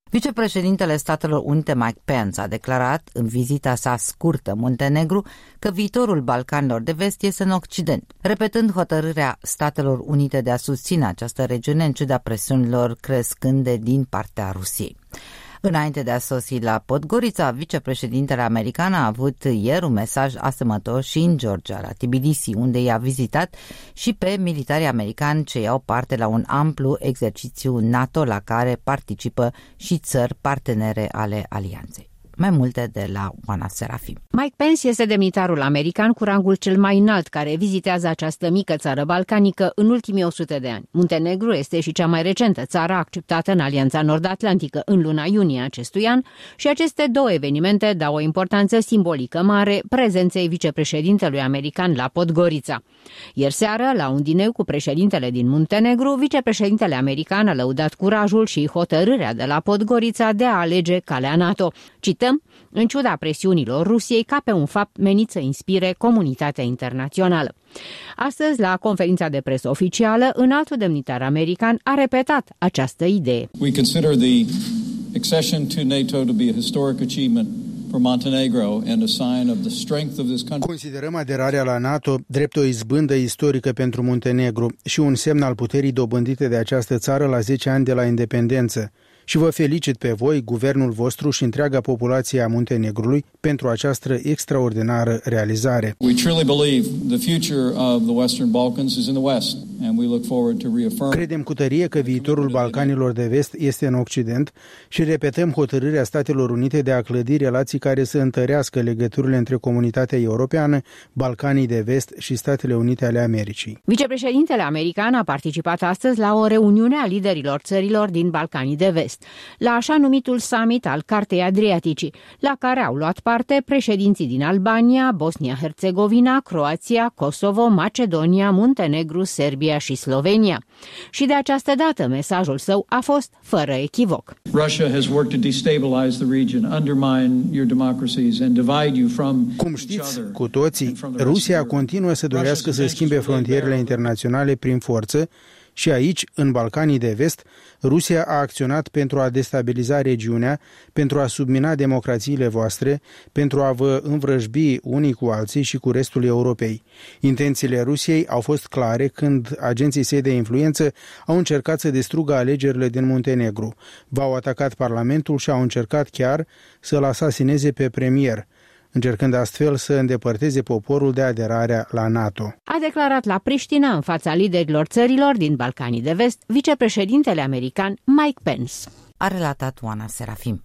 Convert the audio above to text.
Vicepreședintele Statelor Unite Mike Pence a declarat în vizita sa scurtă Muntenegru că viitorul Balcanilor de Vest este în Occident, repetând hotărârea Statelor Unite de a susține această regiune în ciuda presiunilor crescânde din partea Rusiei. Înainte de a sosi la Podgorița, vicepreședintele american a avut ieri un mesaj asemănător și în Georgia, la Tbilisi, unde i-a vizitat și pe militarii americani ce iau parte la un amplu exercițiu NATO la care participă și țări partenere ale alianței. Mai multe de la Oana Serafim. Mike Pence este demnitarul american cu rangul cel mai înalt care vizitează această mică țară balcanică în ultimii 100 de ani. Muntenegru este și cea mai recentă țară acceptată în Alianța Nord-Atlantică în luna iunie acestui an și aceste două evenimente dau o importanță simbolică mare prezenței vicepreședintelui american la Podgorița. Ieri seară, la un dineu cu președintele din Muntenegru, vicepreședintele american a lăudat curajul și hotărârea de la Podgorița de a alege calea NATO. Cităm: în ciuda presiunilor Rusiei ca pe un fapt menit să inspire comunitatea internațională. Astăzi, la conferința de presă oficială, înaltul demnitar american a repetat această idee. We consider the accession to NATO to be a historic achievement for Montenegro and a sign of the strength of this country. Considerăm aderarea la NATO drept o izbândă istorică pentru Muntenegru și un semn al puterii dobândite de această țară la 10 ani de la independență. Și vă felicit pe voi, guvernul vostru și întreaga populație a Muntenegrului pentru această extraordinară realizare. We truly believe the future of the Western Balkans is in the West and we look forward to reaffirm. Credem cu tărie că viitorul Balcanilor de Vest este în Occident și repetăm hotărârea Statelor Unite de a clădi relații care să întărească legăturile între comunitatea europeană, Balcanii de Vest și Statele Unite ale Americii. Vicepreședintele american a participat astăzi la o reuniune a liderilor țărilor din Balcanii de Vest, la așa numitul summit al Cartei Adriaticii, la care au luat parte președinții din Albania, Bosnia-Herzegovina, Croația, Kosovo, Macedonia, Muntenegru, Serbia și Slovenia. Și de această dată mesajul său a fost fără echivoc. Russia has worked to destabilize the region, undermine your democracies and divide you from. Cum știți cu toții, Rusia continuă să dorească să schimbe frontierele internaționale prin forță și aici, în Balcanii de Vest, Rusia a acționat pentru a destabiliza regiunea, pentru a submina democrațiile voastre, pentru a vă învrăjbi unii cu alții și cu restul Europei. Intențiile Rusiei au fost clare când agenții săi de influență au încercat să distrugă alegerile din Muntenegru. V-au atacat Parlamentul și au încercat chiar să-l asasineze pe premier, încercând astfel să îndepărteze poporul de aderarea la NATO. A declarat la Priștina, în fața liderilor țărilor din Balcanii de Vest, vicepreședintele american Mike Pence. A relatat Oana Serafim.